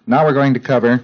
Now we're going to cover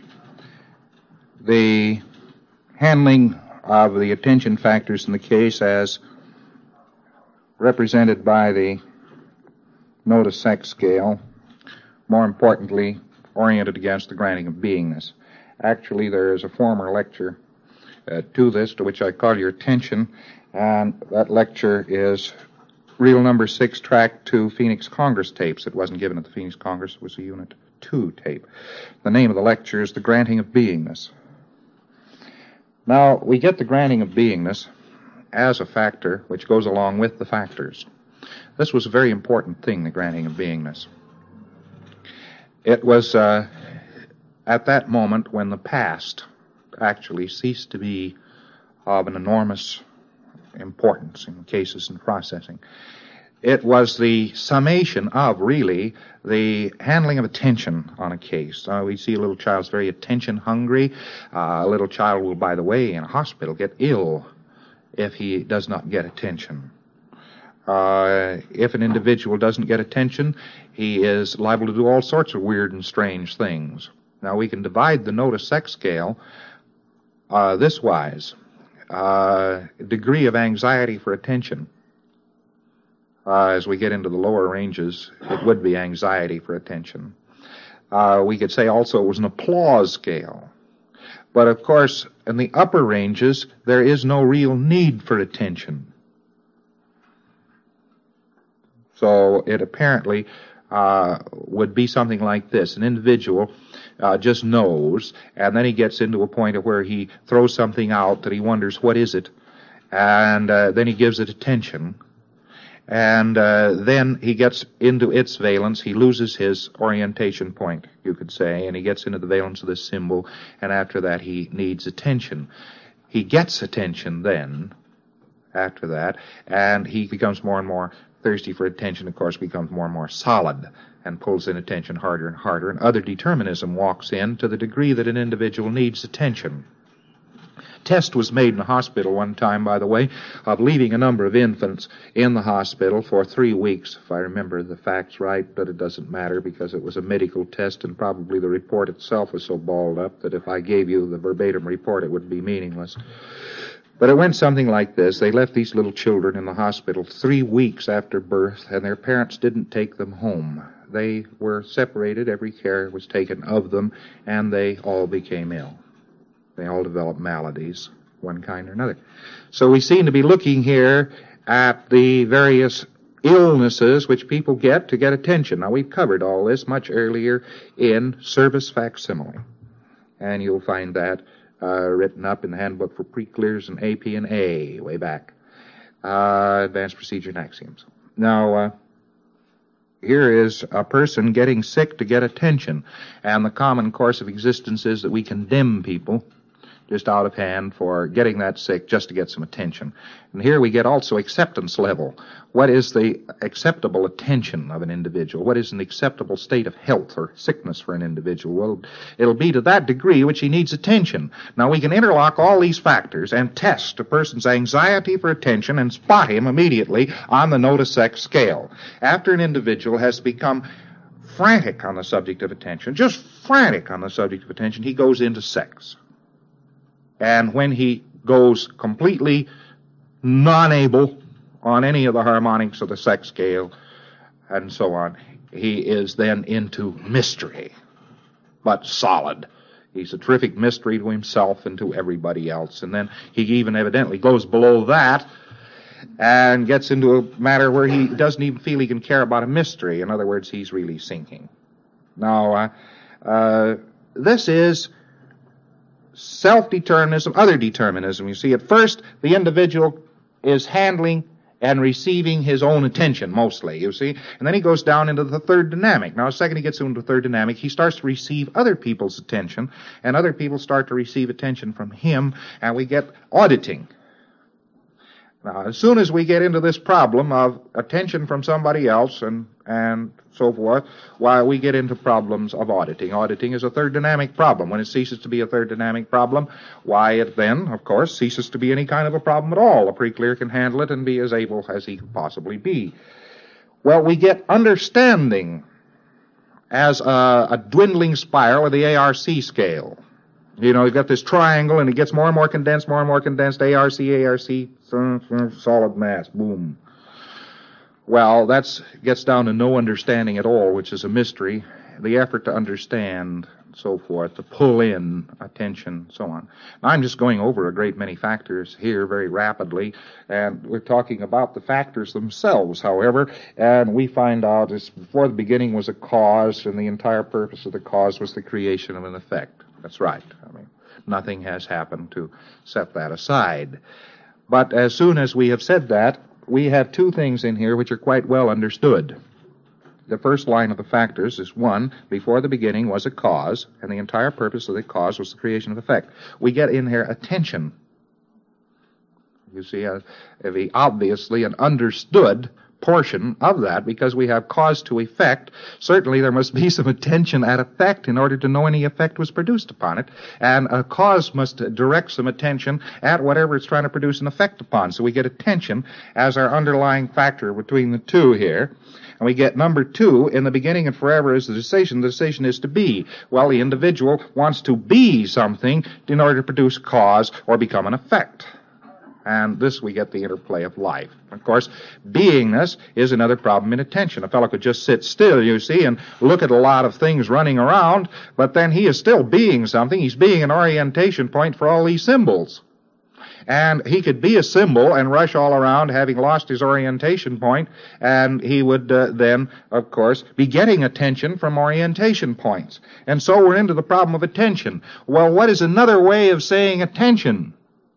the handling of the attention factors in the case as represented by the notice-sex scale, more importantly, oriented against the granting of beingness. Actually, there is a former lecture to this, to which I call your attention, and that lecture is reel number 6, track 2, Phoenix Congress tapes. It wasn't given at the Phoenix Congress, it was a Unit 2 tape. The name of the lecture is The Granting of Beingness. Now, we get the granting of beingness as a factor which goes along with the factors. This was a very important thing, the granting of beingness. It was at that moment when the past actually ceased to be of an enormous importance in cases and processing. It was the summation of, really, the handling of attention on a case. We see a little child's very attention-hungry. A little child will, by the way, in a hospital get ill if he does not get attention. If an individual doesn't get attention, he is liable to do all sorts of weird and strange things. Now, we can divide the notice-sex scale this wise. Degree of anxiety for attention. As we get into the lower ranges, it would be anxiety for attention. We could say also it was an applause scale. But, of course, in the upper ranges, there is no real need for attention. So it apparently would be something like this. An individual just knows, and then he gets into a point of where he throws something out that he wonders, what is it? And then he gives it attention. And then he gets into its valence. He loses his orientation point, you could say, and he gets into the valence of this symbol, and after that he needs attention. He gets attention then, after that, and he becomes more and more thirsty for attention, of course, becomes more and more solid and pulls in attention harder and harder, and other determinism walks in to the degree that an individual needs attention. Test was made in a hospital one time, by the way, of leaving a number of infants in the hospital for 3 weeks, if I remember the facts right, but it doesn't matter because it was a medical test and probably the report itself was so balled up that if I gave you the verbatim report it would be meaningless. But it went something like this. They left these little children in the hospital 3 weeks after birth, and their parents didn't take them home. They were separated, every care was taken of them, and they all became ill. They all developed maladies, one kind or another. So we seem to be looking here at the various illnesses which people get to get attention. Now, we've covered all this much earlier in Service Facsimile, and you'll find that written up in the Handbook for Pre-Clears and AP and A, way back. Advanced Procedure and Axioms. Now, here is a person getting sick to get attention, and the common course of existence is that we condemn people just out of hand for getting that sick just to get some attention. And here we get also acceptance level. What is the acceptable attention of an individual? What is an acceptable state of health or sickness for an individual? Well, it'll be to that degree which he needs attention. Now, we can interlock all these factors and test a person's anxiety for attention and spot him immediately on the notice-sex scale. After an individual has become frantic on the subject of attention, just frantic on the subject of attention, he goes into sex. And when he goes completely non-able on any of the harmonics of the sex scale and so on, he is then into mystery, but solid. He's a terrific mystery to himself and to everybody else. And then he even evidently goes below that and gets into a matter where he doesn't even feel he can care about a mystery. In other words, he's really sinking. Now, this is self-determinism, other determinism. You see, at first, the individual is handling and receiving his own attention, mostly, you see. And then he goes down into the third dynamic. Now, the second he gets into the third dynamic, he starts to receive other people's attention, and other people start to receive attention from him, and we get auditing. Now, as soon as we get into this problem of attention from somebody else and so forth, why, we get into problems of auditing. Auditing is a third dynamic problem. When it ceases to be a third dynamic problem, why, it then, of course, ceases to be any kind of a problem at all. A pre-clear can handle it and be as able as he can possibly be. Well, we get understanding as a dwindling spiral of the ARC scale. You know, you've got this triangle, and it gets more and more condensed, ARC, solid mass, boom. Well, that gets down to no understanding at all, which is a mystery. The effort to understand, so forth, to pull in attention, so on. Now, I'm just going over a great many factors here very rapidly, and we're talking about the factors themselves, however, and we find out before the beginning was a cause, and the entire purpose of the cause was the creation of an effect. That's right. I mean, nothing has happened to set that aside. But as soon as we have said that, we have two things in here which are quite well understood. The first line of the factors is, one, before the beginning was a cause, and the entire purpose of the cause was the creation of effect. We get in here attention. You see, obviously an understood portion of that, because we have cause to effect. Certainly there must be some attention at effect in order to know any effect was produced upon it, and a cause must direct some attention at whatever it's trying to produce an effect upon. So we get attention as our underlying factor between the two here. And we get number two, in the beginning and forever is the decision. The decision is to be. Well, the individual wants to be something in order to produce cause or become an effect. And this we get the interplay of life. Of course, beingness is another problem in attention. A fellow could just sit still, you see, and look at a lot of things running around, but then he is still being something. He's being an orientation point for all these symbols. And he could be a symbol and rush all around having lost his orientation point, and he would then, of course, be getting attention from orientation points. And so we're into the problem of attention. Well, what is another way of saying attention?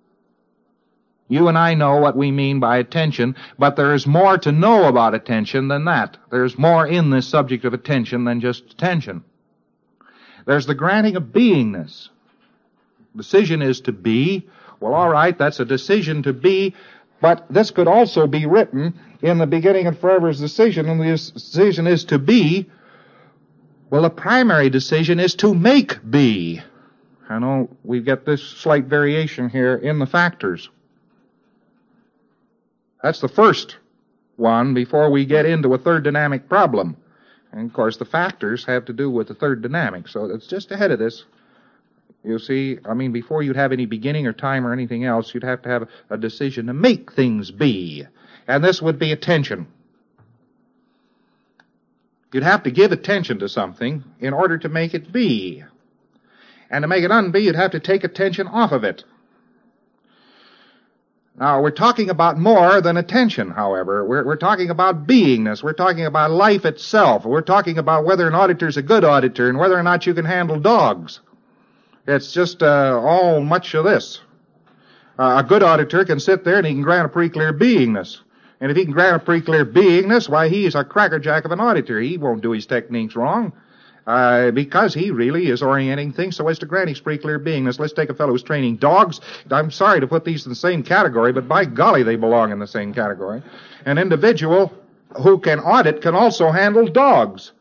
You and I know what we mean by attention, but there is more to know about attention than that. There's more in this subject of attention than just attention. There's the granting of beingness. Decision is to be. Well, all right, that's a decision to be, but this could also be written in the beginning and forever's decision, and the decision is to be. Well, the primary decision is to make be. I know we get this slight variation here in the factors. That's the first one before we get into a third dynamic problem. And, of course, the factors have to do with the third dynamic, so it's just ahead of this. You see, I mean, before you'd have any beginning or time or anything else, you'd have to have a decision to make things be. And this would be attention. You'd have to give attention to something in order to make it be. And to make it unbe, you'd have to take attention off of it. Now, we're talking about more than attention, however. We're talking about beingness. We're talking about life itself. We're talking about whether an auditor's a good auditor and whether or not you can handle dogs. It's just all much of this. A good auditor can sit there and he can grant a pretty clear beingness. And if he can grant a pretty clear beingness, why, he's a crackerjack of an auditor. He won't do his techniques wrong. Because he really is orienting things so as to grant his pretty clear beingness. Let's take a fellow who's training dogs. I'm sorry to put these in the same category, but by golly, they belong in the same category. An individual who can audit can also handle dogs.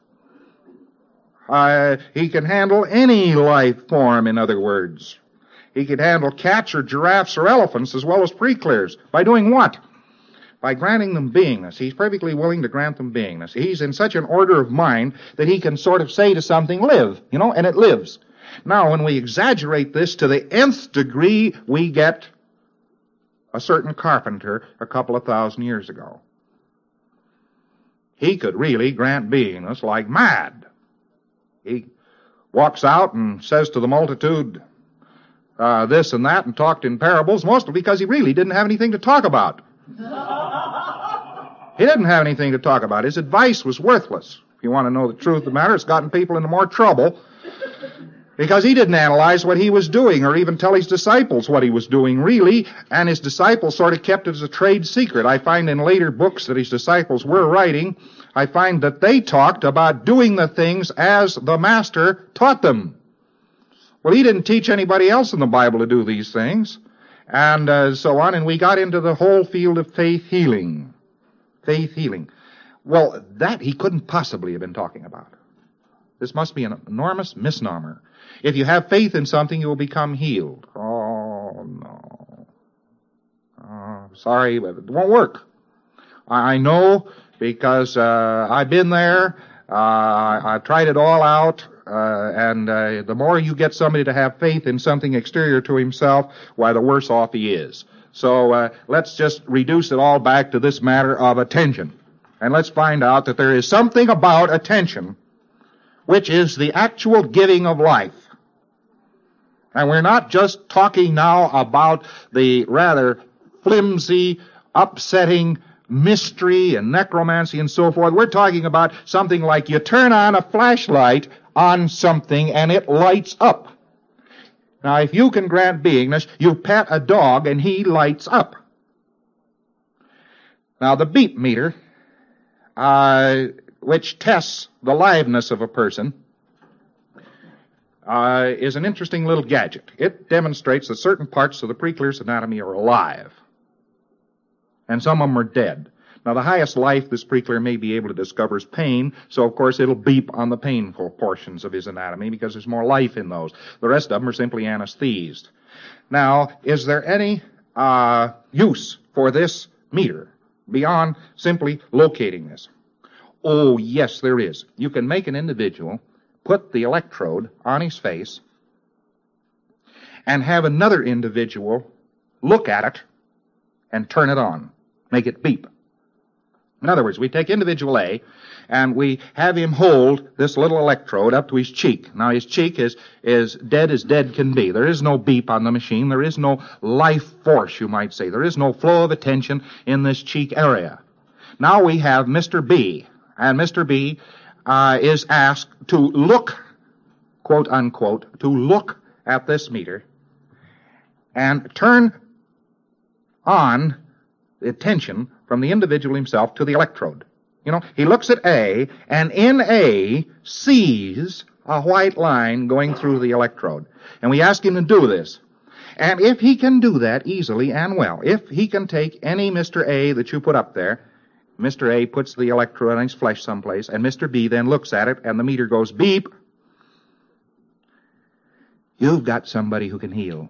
He can handle any life form, in other words. He can handle cats or giraffes or elephants as well as pre-clears. By doing what? By granting them beingness. He's perfectly willing to grant them beingness. He's in such an order of mind that he can sort of say to something, live, and it lives. Now, when we exaggerate this to the nth degree, we get a certain carpenter a couple of thousand years ago. He could really grant beingness like mad. He walks out and says to the multitude this and that and talked in parables, mostly because he really didn't have anything to talk about. He didn't have anything to talk about. His advice was worthless. If you want to know the truth of the matter, it's gotten people into more trouble because he didn't analyze what he was doing or even tell his disciples what he was doing, really, and his disciples sort of kept it as a trade secret. I find in later books that his disciples were writing, I find that they talked about doing the things as the Master taught them. Well, he didn't teach anybody else in the Bible to do these things, and so on, and we got into the whole field of faith healing. Faith healing. Well, that he couldn't possibly have been talking about. This must be an enormous misnomer. If you have faith in something, you will become healed. Oh, no. Sorry, but it won't work. I know because I've been there. I've tried it all out, and the more you get somebody to have faith in something exterior to himself, why, the worse off he is. So let's just reduce it all back to this matter of attention. And let's find out that there is something about attention which is the actual giving of life. And we're not just talking now about the rather flimsy, upsetting mystery and necromancy and so forth. We're talking about something like you turn on a flashlight on something and it lights up. Now, if you can grant beingness, you pet a dog and he lights up. Now, the beep meter, which tests the liveness of a person, is an interesting little gadget. It demonstrates that certain parts of the preclear's anatomy are alive, and some of them are dead. Now, the highest life this preclear may be able to discover is pain, so of course it'll beep on the painful portions of his anatomy because there's more life in those. The rest of them are simply anesthesized. Now, is there any use for this meter beyond simply locating this? Oh, yes, there is. You can make an individual put the electrode on his face and have another individual look at it and turn it on, make it beep. In other words, we take individual A and we have him hold this little electrode up to his cheek. Now, his cheek is dead as dead can be. There is no beep on the machine. There is no life force, you might say. There is no flow of attention in this cheek area. Now we have Mr. B, and Mr. B is asked to look, quote unquote, to look at this meter and turn on the attention from the individual himself to the electrode. You know, he looks at A, and in A sees a white line going through the electrode. And we ask him to do this. And if he can do that easily and well, if he can take any Mr. A that you put up there, Mr. A puts the electrode on his flesh someplace, and Mr. B then looks at it, and the meter goes beep. You've got somebody who can heal.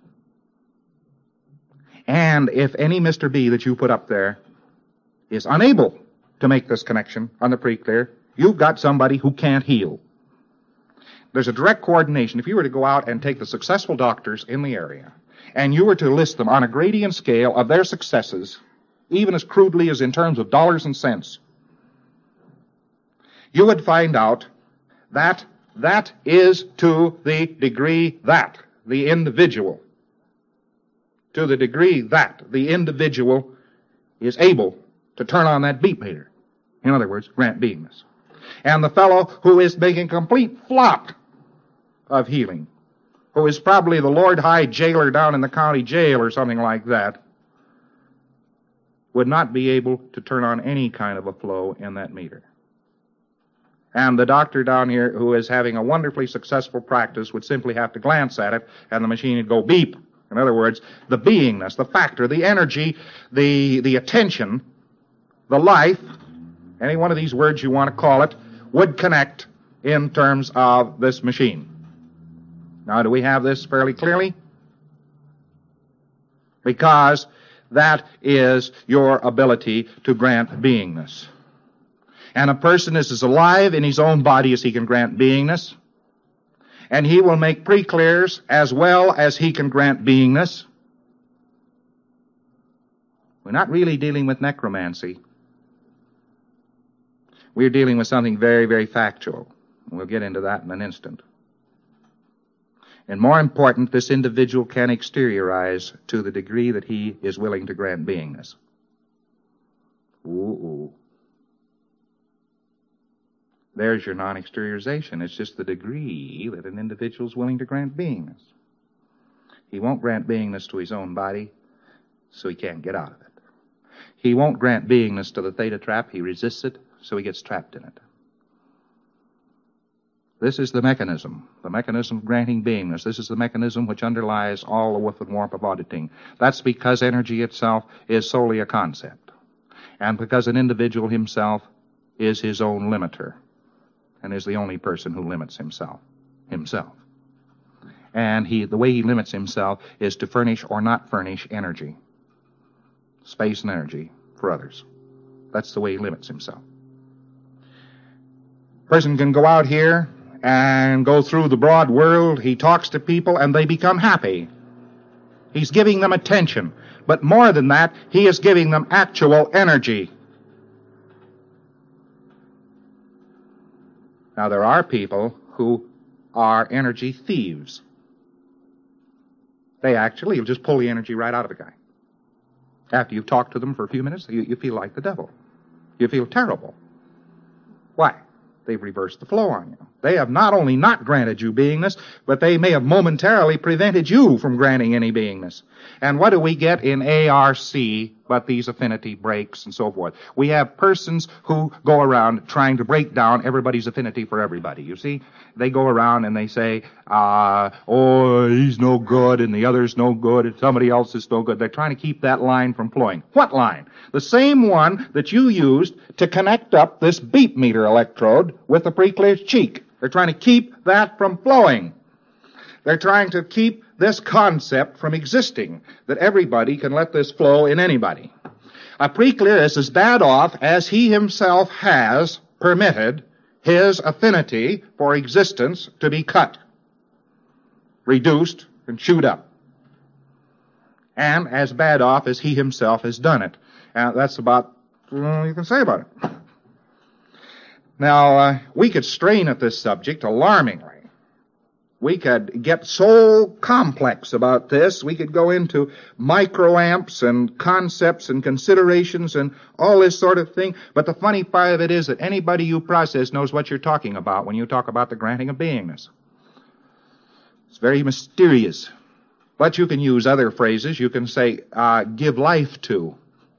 And if any Mr. B that you put up there is unable to make this connection on the preclear, you've got somebody who can't heal. There's a direct coordination. If you were to go out and take the successful doctors in the area, and you were to list them on a gradient scale of their successes, even as crudely as in terms of dollars and cents, you would find out that that is to the degree that the individual, to the degree that the individual is able to turn on that beep meter. In other words, grant beingness. And the fellow who is making complete flop of healing, who is probably the Lord High Jailer down in the county jail or something like that, would not be able to turn on any kind of a flow in that meter. And the doctor down here who is having a wonderfully successful practice would simply have to glance at it and the machine would go beep. In other words, the beingness, the factor, the energy, the attention, the life, any one of these words you want to call it, would connect in terms of this machine. Now, do we have this fairly clearly? Because that is your ability to grant beingness. And a person is as alive in his own body as he can grant beingness. And he will make preclears as well as he can grant beingness. We're not really dealing with necromancy. We're dealing with something very, very factual. We'll get into that in an instant. And more important, this individual can exteriorize to the degree that he is willing to grant beingness. Ooh. There's your non-exteriorization. It's just the degree that an individual is willing to grant beingness. He won't grant beingness to his own body, so he can't get out of it. He won't grant beingness to the theta trap. He resists it, so he gets trapped in it. This is the mechanism of granting beingness. This is the mechanism which underlies all the woof and warp of auditing. That's because energy itself is solely a concept, and because an individual himself is his own limiter, and is the only person who limits himself. And the way he limits himself is to furnish or not furnish energy, space and energy for others. That's the way he limits himself. Person can go out here and go through the broad world. He talks to people and they become happy. He's giving them attention. But more than that, he is giving them actual energy. Now, there are people who are energy thieves. They actually will just pull the energy right out of the guy. After you've talked to them for a few minutes, you feel like the devil. You feel terrible. Why? They've reversed the flow on you. They have not only not granted you beingness, but they may have momentarily prevented you from granting any beingness. And what do we get in ARC but these affinity breaks and so forth? We have persons who go around trying to break down everybody's affinity for everybody. You see, they go around and they say, oh, he's no good and the other's no good and somebody else is no good. They're trying to keep that line from flowing. What line? The same one that you used to connect up this beep meter electrode with the pre-clear cheek. They're trying to keep that from flowing. They're trying to keep this concept from existing, that everybody can let this flow in anybody. A pre-clear is as bad off as he himself has permitted his affinity for existence to be cut, reduced, and chewed up. And as bad off as he himself has done it. That's about all you can say about it. Now, we could strain at this subject alarmingly. We could get so complex about this, we could go into microamps and concepts and considerations and all this sort of thing. But the funny part of it is that anybody you process knows what you're talking about when you talk about the granting of beingness. It's very mysterious. But you can use other phrases. You can say, give life to.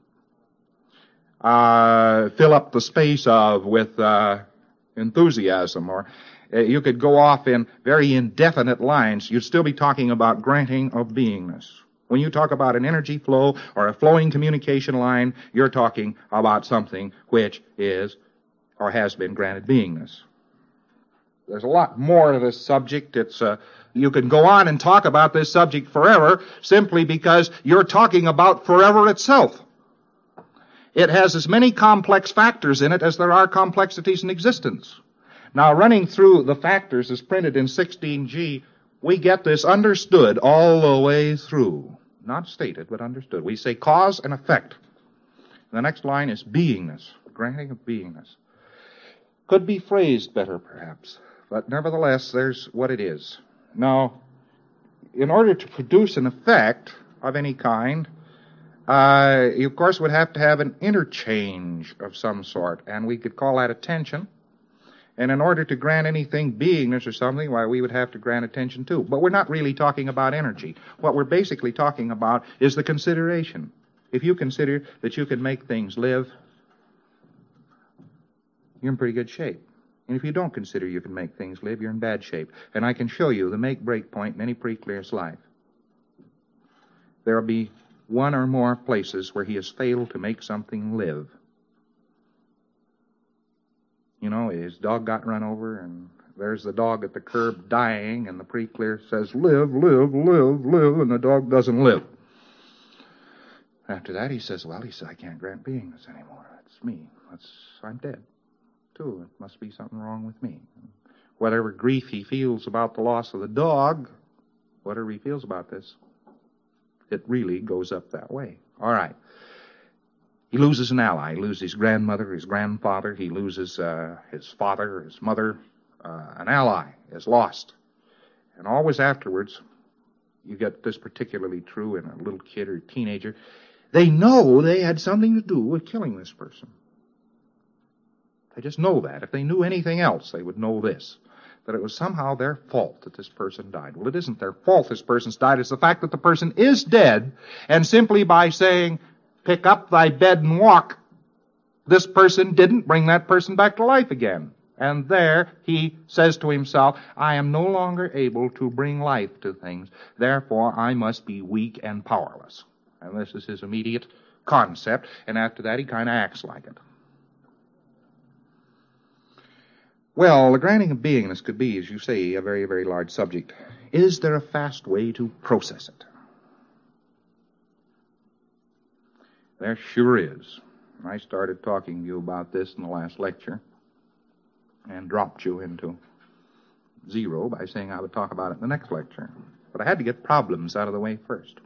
Fill up the space of with enthusiasm, or you could go off in very indefinite lines. You'd still be talking about granting of beingness. When you talk about an energy flow or a flowing communication line, you're talking about something which is or has been granted beingness. There's a lot more to this subject. You can go on and talk about this subject forever simply because you're talking about forever itself. It has as many complex factors in it as there are complexities in existence. Now, running through the factors as printed in 16G, we get this understood all the way through. Not stated, but understood. We say cause and effect. The next line is beingness, granting of beingness. Could be phrased better, perhaps, but nevertheless, there's what it is. Now, in order to produce an effect of any kind, you, of course, would have to have an interchange of some sort, and we could call that attention. And in order to grant anything beingness or something, why, we would have to grant attention too. But we're not really talking about energy. What we're basically talking about is the consideration. If you consider that you can make things live, you're in pretty good shape. And if you don't consider you can make things live, you're in bad shape. And I can show you the make-break point in any pre-clear's life. There will be one or more places where he has failed to make something live. You know, his dog got run over, and there's the dog at the curb dying, and the pre-clear says, live, live, live, live, and the dog doesn't live. After that, he says, I can't grant beingness anymore. That's me. I'm dead, too. It must be something wrong with me. Whatever grief he feels about the loss of the dog, whatever he feels about this, it really goes up that way. All right. He loses an ally. He loses his grandmother, his grandfather. He loses his father, his mother. An ally is lost. And always afterwards, you get this particularly true in a little kid or teenager, they know they had something to do with killing this person. They just know that. If they knew anything else, they would know this, that it was somehow their fault that this person died. Well, it isn't their fault this person's died. It's the fact that the person is dead, and simply by saying, pick up thy bed and walk, this person didn't bring that person back to life again. And there he says to himself, I am no longer able to bring life to things. Therefore, I must be weak and powerless. And this is his immediate concept. And after that, he kind of acts like it. Well, the granting of beingness could be, as you say, a very, very large subject. Is there a fast way to process it? There sure is. I started talking to you about this in the last lecture. and dropped you into zero by saying I would talk about it in the next lecture. But I had to get problems out of the way first.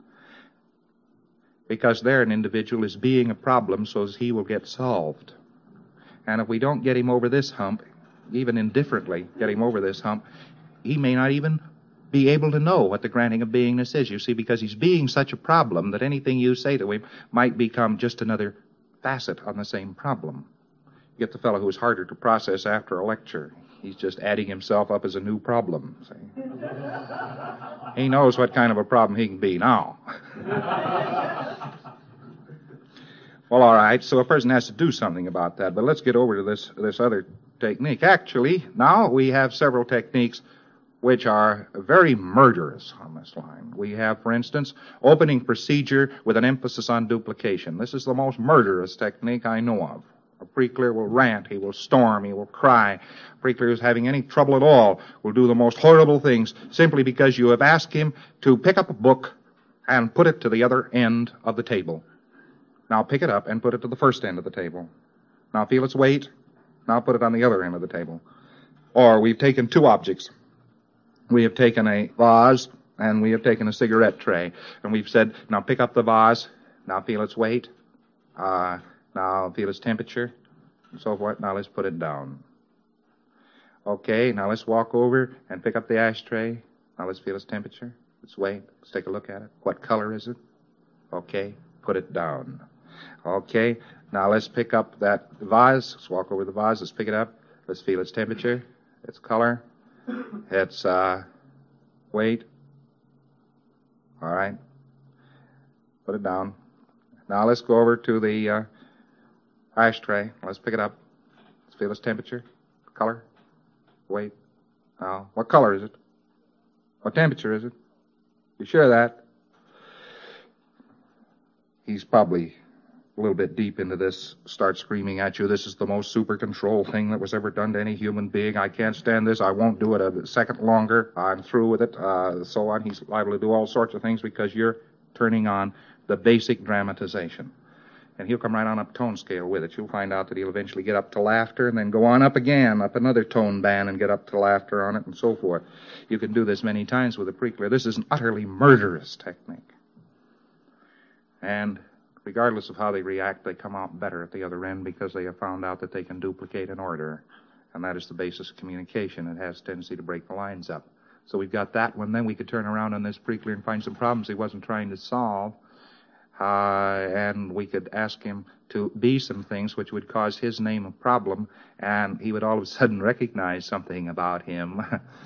Because there an individual is being a problem so as he will get solved. And if we don't get him over this hump, even indifferently get him over this hump, he may not even be able to know what the granting of beingness is, you see, because he's being such a problem that anything you say to him might become just another facet on the same problem. You get the fellow who's harder to process after a lecture. He's just adding himself up as a new problem. See? He knows what kind of a problem he can be now. Well, all right, so a person has to do something about that, but let's get over to this other technique. Actually, now we have several techniques which are very murderous on this line. We have, for instance, opening procedure with an emphasis on duplication. This is the most murderous technique I know of. A pre-clear will rant, he will storm, he will cry. A pre-clear who's having any trouble at all will do the most horrible things simply because you have asked him to pick up a book and put it to the other end of the table. Now pick it up and put it to the first end of the table. Now feel its weight. Now put it on the other end of the table. Or we've taken two objects. We have taken a vase and we have taken a cigarette tray. And we've said, now pick up the vase. Now feel its weight. Now feel its temperature. And so forth. Now let's put it down. Okay, now let's walk over and pick up the ashtray. Now let's feel its temperature, its weight. Let's take a look at it. What color is it? Okay, put it down. Okay, now let's pick up that vase. Let's walk over the vase. Let's pick it up. Let's feel its temperature, its color, its weight. All right. Put it down. Now let's go over to the ashtray. Let's pick it up. Let's feel its temperature, color, weight. Now, what color is it? What temperature is it? You sure of that? He's probably a little bit deep into this, start screaming at you, this is the most super control thing that was ever done to any human being. I can't stand this. I won't do it a second longer. I'm through with it. So on. He's liable to do all sorts of things because you're turning on the basic dramatization. And he'll come right on up tone scale with it. You'll find out that he'll eventually get up to laughter and then go on up again, up another tone band and get up to laughter on it and so forth. You can do this many times with a pre-clear. This is an utterly murderous technique. And regardless of how they react, they come out better at the other end because they have found out that they can duplicate an order. And that is the basis of communication. It has a tendency to break the lines up. So we've got that one. Then we could turn around on this pre-clear and find some problems he wasn't trying to solve. And we could ask him to be some things which would cause his name a problem, and he would all of a sudden recognize something about him,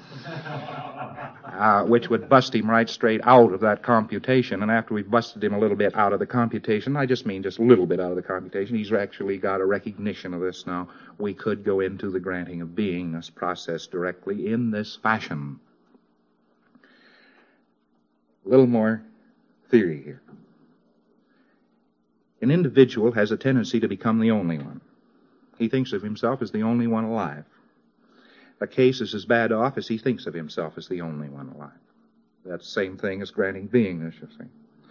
which would bust him right straight out of that computation. And after we've busted him a little bit out of the computation, I just mean just a little bit out of the computation, he's actually got a recognition of this now. We could go into the granting of beingness process directly in this fashion. A little more theory here. An individual has a tendency to become the only one. He thinks of himself as the only one alive. A case is as bad off as he thinks of himself as the only one alive. That's the same thing as granting beingness, you see.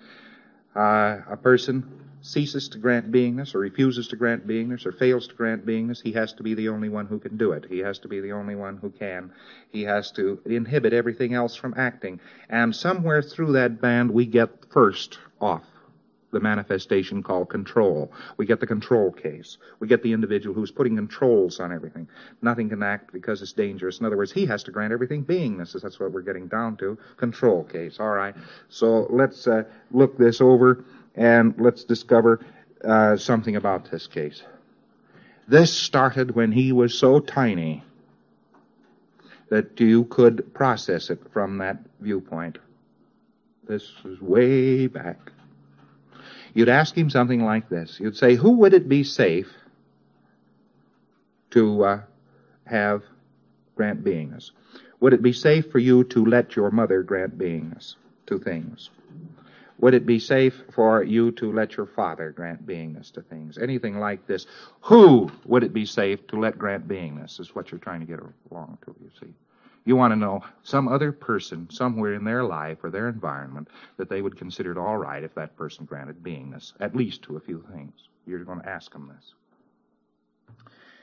A person ceases to grant beingness or refuses to grant beingness or fails to grant beingness, he has to be the only one who can do it. He has to be the only one who can. He has to inhibit everything else from acting. And somewhere through that band we get first off the manifestation called control. We get the control case. We get the individual who's putting controls on everything. Nothing can act because it's dangerous. In other words, he has to grant everything beingness. That's what we're getting down to. Control case. All right. So let's look this over and let's discover something about this case. This started when he was so tiny that you could process it from that viewpoint. This is way back. You'd ask him something like this. You'd say, who would it be safe to have grant beingness? Would it be safe for you to let your mother grant beingness? Two things. Would it be safe for you to let your father grant beingness to things? Anything like this. Who would it be safe to let grant beingness is what you're trying to get along to, you see. You want to know some other person somewhere in their life or their environment that they would consider it all right if that person granted beingness, at least to a few things. You're going to ask them this.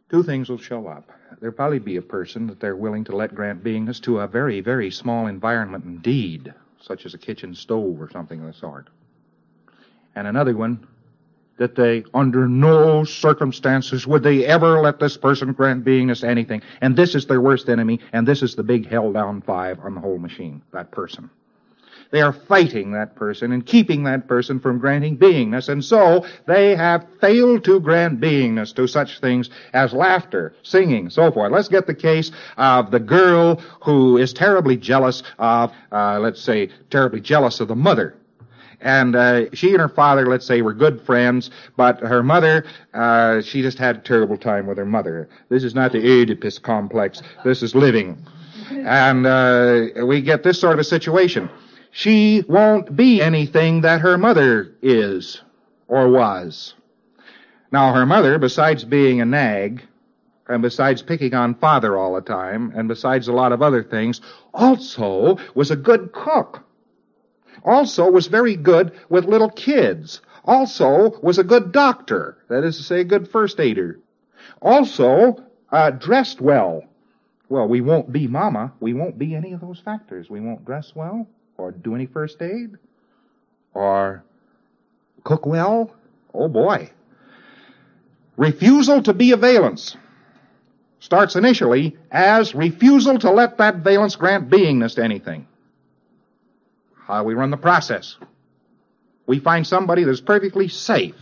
two things will show up. There'll probably be a person that they're willing to let grant beingness to a very, very small environment indeed, such as a kitchen stove or something of the sort. And another one, that they, under no circumstances would they ever let this person grant beingness to anything. And this is their worst enemy, and this is the big held-down 5 on the whole machine, that person. They are fighting that person and keeping that person from granting beingness, and so they have failed to grant beingness to such things as laughter, singing, so forth. Let's get the case of the girl who is terribly jealous of, terribly jealous of the mother. And she and her father, let's say, were good friends, but her mother, she just had a terrible time with her mother. This is not the Oedipus complex. This is living. And we get this sort of a situation. She won't be anything that her mother is or was. Now, her mother, besides being a nag, and besides picking on father all the time, and besides a lot of other things, also was a good cook. Also was very good with little kids. Also was a good doctor, that is to say, a good first aider. Also dressed well. Well, we won't be mama. We won't be any of those factors. We won't dress well, or do any first aid, or cook well. Oh, boy. Refusal to be a valence starts initially as refusal to let that valence grant beingness to anything. How we run the process. We find somebody that's perfectly safe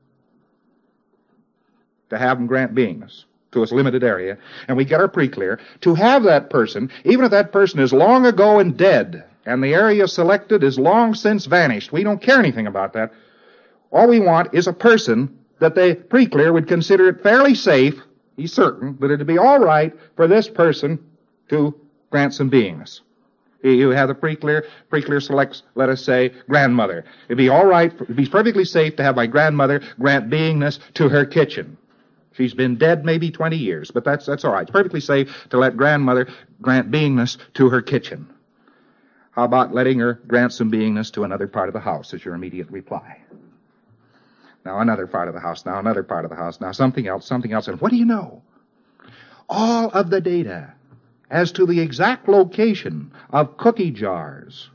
to have them grant beingness to its limited area, and we get our pre-clear to have that person, even if that person is long ago and dead, and the area selected is long since vanished. We don't care anything about that. All we want is a person that the pre-clear would consider it fairly safe, he's certain, that it would be all right for this person to grant some beingness. You have the pre-clear selects, let us say, grandmother. It'd be all right, it'd be perfectly safe to have my grandmother grant beingness to her kitchen. She's been dead maybe 20 years, but that's all right. It's perfectly safe to let grandmother grant beingness to her kitchen. How about letting her grant some beingness to another part of the house as your immediate reply? Now another part of the house, now another part of the house, now something else, and what do you know? All of the data as to the exact location of cookie jars,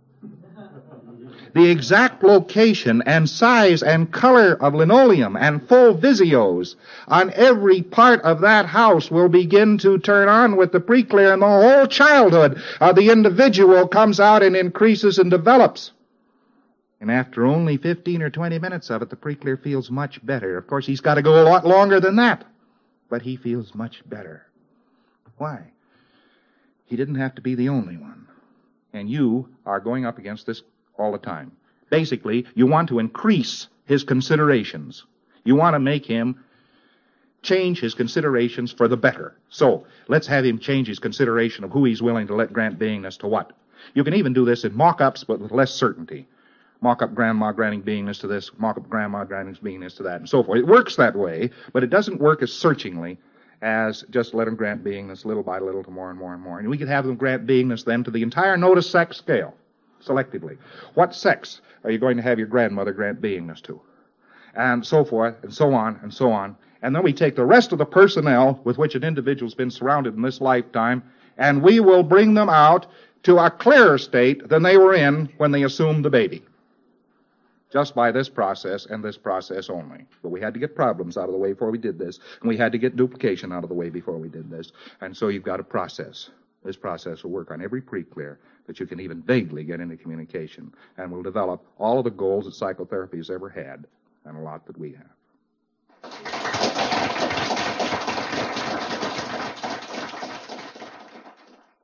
the exact location and size and color of linoleum and full Vizios on every part of that house will begin to turn on with the pre-clear, and the whole childhood of the individual comes out and increases and develops. And after only 15 or 20 minutes of it, the pre-clear feels much better. Of course, he's got to go a lot longer than that, but he feels much better. Why? He didn't have to be the only one. And you are going up against this all the time. Basically, you want to increase his considerations. You want to make him change his considerations for the better. So, let's have him change his consideration of who he's willing to let grant beingness to what. You can even do this in mock-ups, but with less certainty. Mock-up grandma granting beingness to this, mock-up grandma granting beingness to that, and so forth. It works that way, but it doesn't work as searchingly as just let them grant beingness little by little to more and more and more. And we could have them grant beingness then to the entire notice sex scale, selectively. What sex are you going to have your grandmother grant beingness to? And so forth, and so on, and so on. And then we take the rest of the personnel with which an individual's been surrounded in this lifetime, and we will bring them out to a clearer state than they were in when they assumed the baby. Just by this process and this process only. But we had to get problems out of the way before we did this, and we had to get duplication out of the way before we did this. And so you've got a process. This process will work on every pre-clear that you can even vaguely get into communication, and will develop all of the goals that psychotherapy has ever had, and a lot that we have.